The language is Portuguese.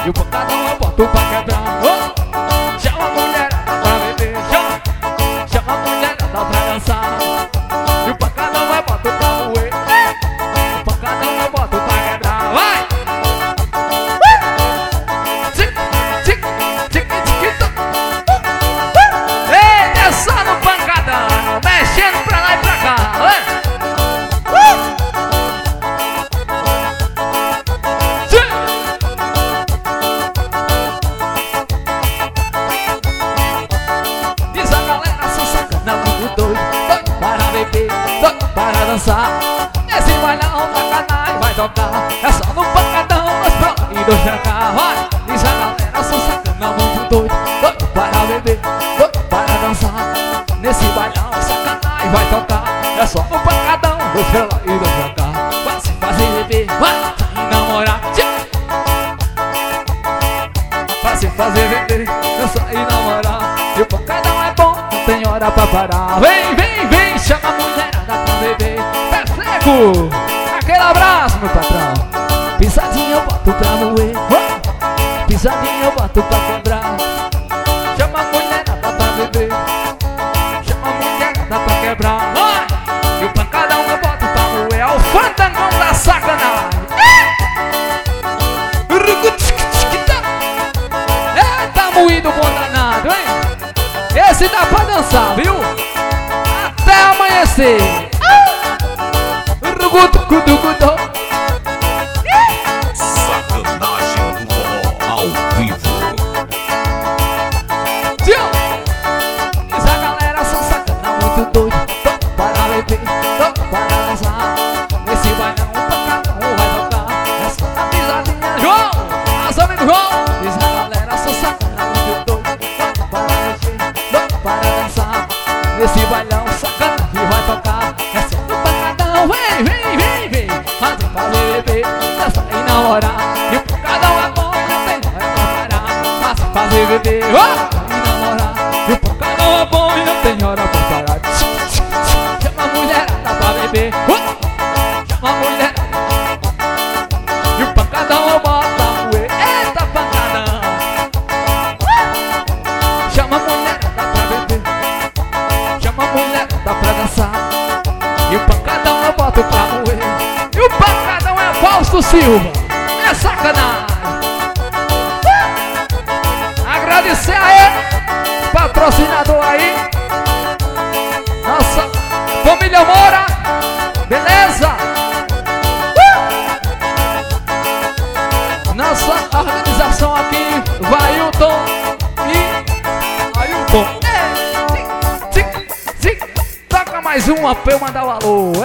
E o pancadão eu boto pra quebrar. Chama a mulherada pra beber. Chama a mulherada pra dançar. E o pancadão eu boto pra moer. O pancadão eu boto pra quebrar. Vai! Ei, dança no pancadão, mexendo pra lá e pra cá. Diz a galera, sou sacana, muito doido. Doido para beber, doido para dançar. Esse bailão sacanagem vai tocar. É só no pancadão, mas proibido chegar. Vai! Diz a galera, sou sacana, muito doido. Doido para beber, doido para dançar. Nesse bailão sacanagem vai tocar. É só no pancadão, vou pra lá e vou pra cá. Vai se fazer beber, vai sair namorar. Vai se fazer beber, eu sair namorar. E o pancadão é bom, não tem hora pra parar. Vem, vem, vem, chama a mulherada pra beber. Pé seco, aquele abraço, meu patrão. Pisadinha eu boto pra moer. Pisadinha eu boto pra quebrar. Chama a mulherada pra beber. Chama a mulherada pra quebrar. E o pancadão eu boto pra moer. É o fandangão da sacanagem. Eita, moído bom danado, hein? Esse dá pra dançar, viu? Até amanhecer. Sacanagem do forró ao vivo. Diz a galera, sou sacana, muito doido. Doido para beber, doido para dançar. Nesse bailão o pancadão vai tocar. É só na pisadinha, João! As amigos, João! Diz a galera, sou sacana, muito doido. Doido para beber, doido para dançar. Nesse bailão sacana que vai tocar. É só no pancadão, vem, vem, vem, vem. Fazer beber, dançar e namorar. E o pancadão é bom, não tem hora pra parar. Fazer beber, e namorar. E o pancadão é bom e não tem hora pra parar. Chama a mulherada pra beber. Chama a mulherada. E o pancadão eu boto pra moer. Eita, pancadão. Chama a mulherada pra beber. Chama a mulherada pra dançar. E o pancadão eu boto pra moer. E o pancadão é Fausto Silva. É sacanagem. Agradecer a ele, patrocinador aí. Nossa família Moura, beleza? Nossa organização aqui, Vailton e Ailton. Toca mais uma pra eu mandar o alô.